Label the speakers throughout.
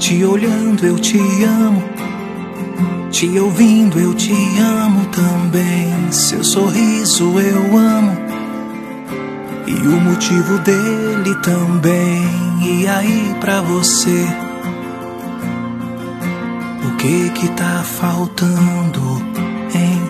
Speaker 1: Te olhando eu te amo, te ouvindo eu te amo também. Seu sorriso eu amo e o motivo dele também. E aí pra você, o que tá faltando, hein?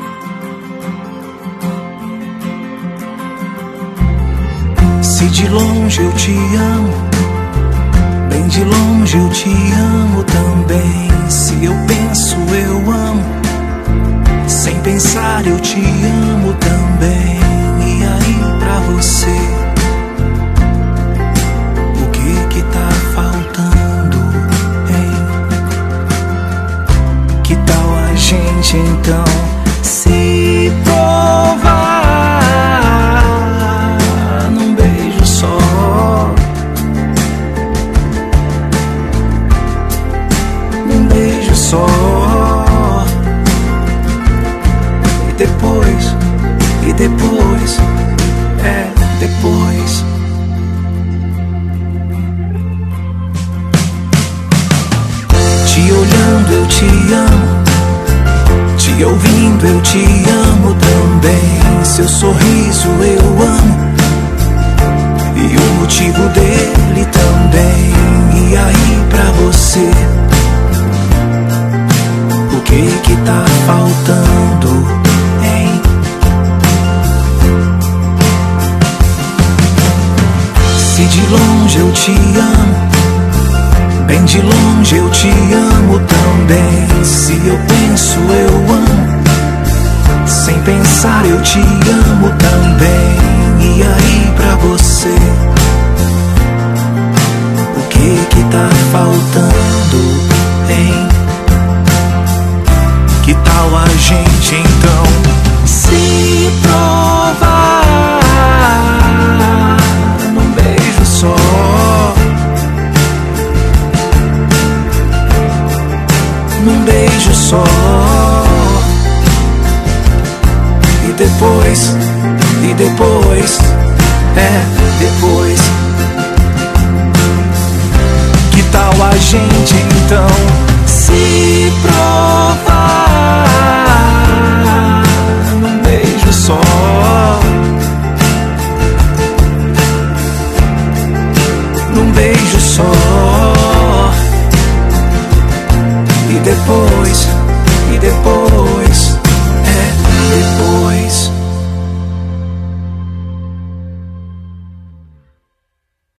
Speaker 1: Se de longe eu te amo, bem de longe eu te amo também. Se eu penso eu amo, sem pensar eu te amo também. E aí pra você, o que tá faltando, hein? Que tal a gente então se provar num beijo só? Num beijo só. E depois, depois te olhando eu te amo, te ouvindo eu te amo também. Seu sorriso eu amo e o motivo dele também. E aí pra você, o que tá faltando, hein? Se de longe eu te amo, bem de longe eu te amo também. Se eu penso eu amo, sem pensar eu te amo também. E aí pra você, o que tá faltando, hein? Que tal a gente então se provar num beijo só? Num beijo só. E depois, depois. Que tal a gente então se provar num beijo só?